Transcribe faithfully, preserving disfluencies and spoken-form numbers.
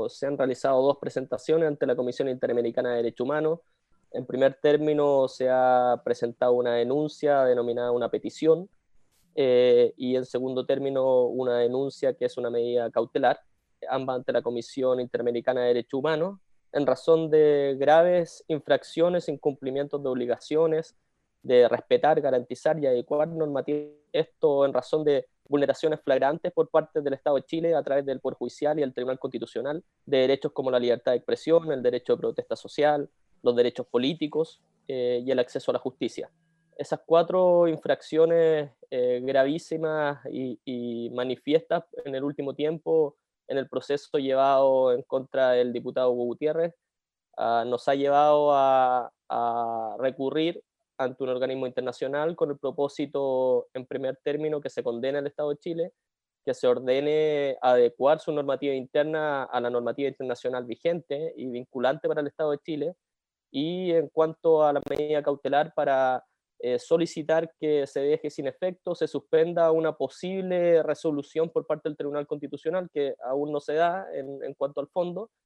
término, se han realizado dos presentaciones ante la Comisión Interamericana de Derechos Humanos. En primer término se ha presentado una denuncia denominada una petición, eh, y en segundo término una denuncia que es una medida cautelar, ambas ante la Comisión Interamericana de Derechos Humanos, en razón de graves infracciones, incumplimientos de obligaciones, de respetar, garantizar y adecuar normativas, esto en razón de vulneraciones flagrantes por parte del Estado de Chile a través del Poder Judicial y el Tribunal Constitucional, de derechos como la libertad de expresión, el derecho de protesta social, los derechos políticos, eh, y el acceso a la justicia. Esas cuatro infracciones eh, gravísimas y, y manifiestas en el último tiempo en el proceso llevado en contra del diputado Hugo Gutiérrez, uh, nos ha llevado a, a recurrir ante un organismo internacional con el propósito, en primer término, que se condene al Estado de Chile, que se ordene adecuar su normativa interna a la normativa internacional vigente y vinculante para el Estado de Chile, y en cuanto a la medida cautelar, para eh, solicitar que se deje sin efecto, se suspenda una posible resolución por parte del Tribunal Constitucional, que aún no se da en, en cuanto al fondo,